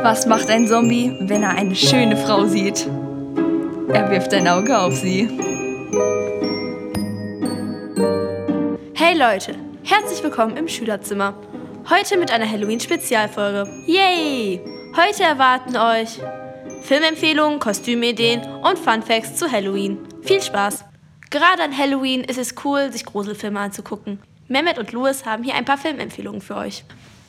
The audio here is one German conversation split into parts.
Was macht ein Zombie, wenn er eine schöne Frau sieht? Er wirft ein Auge auf sie. Hey Leute, herzlich willkommen im Schülerzimmer. Heute mit einer Halloween-Spezialfolge. Yay! Heute erwarten euch Filmempfehlungen, Kostümideen und Funfacts zu Halloween. Viel Spaß! Gerade an Halloween ist es cool, sich Gruselfilme anzugucken. Mehmet und Louis haben hier ein paar Filmempfehlungen für euch.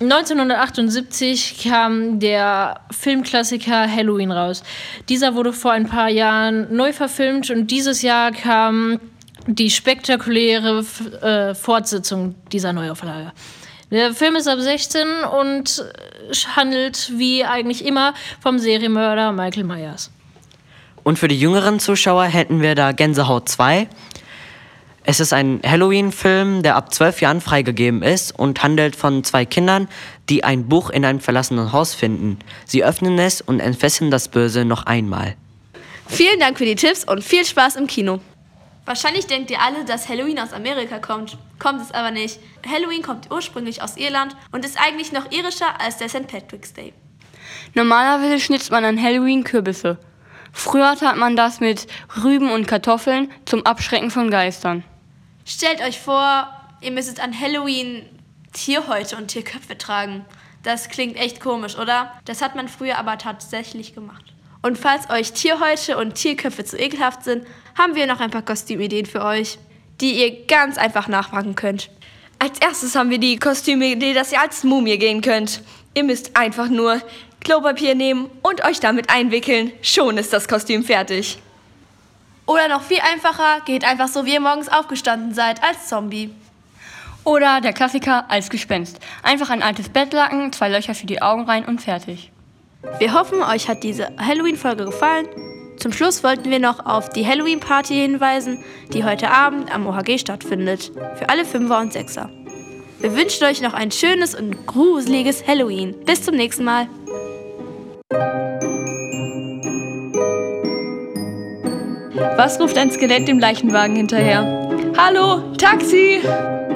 1978 kam der Filmklassiker Halloween raus. Dieser wurde vor ein paar Jahren neu verfilmt und dieses Jahr kam die spektakuläre Fortsetzung dieser Neuauflage. Der Film ist ab 16 und handelt wie eigentlich immer vom Serienmörder Michael Myers. Und für die jüngeren Zuschauer hätten wir da Gänsehaut 2. Es ist ein Halloween-Film, der ab 12 Jahren freigegeben ist und handelt von 2 Kindern, die ein Buch in einem verlassenen Haus finden. Sie öffnen es und entfesseln das Böse noch einmal. Vielen Dank für die Tipps und viel Spaß im Kino. Wahrscheinlich denkt ihr alle, dass Halloween aus Amerika kommt. Kommt es aber nicht. Halloween kommt ursprünglich aus Irland und ist eigentlich noch irischer als der St. Patrick's Day. Normalerweise schnitzt man an Halloween Kürbisse. Früher tat man das mit Rüben und Kartoffeln zum Abschrecken von Geistern. Stellt euch vor, ihr müsstet an Halloween Tierhäute und Tierköpfe tragen. Das klingt echt komisch, oder? Das hat man früher aber tatsächlich gemacht. Und falls euch Tierhäute und Tierköpfe zu ekelhaft sind, haben wir noch ein paar Kostümideen für euch, die ihr ganz einfach nachmachen könnt. Als erstes haben wir die Kostümidee, dass ihr als Mumie gehen könnt. Ihr müsst einfach nur Klopapier nehmen und euch damit einwickeln. Schon ist das Kostüm fertig. Oder noch viel einfacher, geht einfach so, wie ihr morgens aufgestanden seid, als Zombie. Oder der Klassiker als Gespenst. Einfach ein altes Bettlaken, 2 Löcher für die Augen rein und fertig. Wir hoffen, euch hat diese Halloween-Folge gefallen. Zum Schluss wollten wir noch auf die Halloween-Party hinweisen, die heute Abend am OHG stattfindet. Für alle 5er und 6er. Wir wünschen euch noch ein schönes und gruseliges Halloween. Bis zum nächsten Mal. Was ruft ein Skelett dem Leichenwagen hinterher? Hallo, Taxi!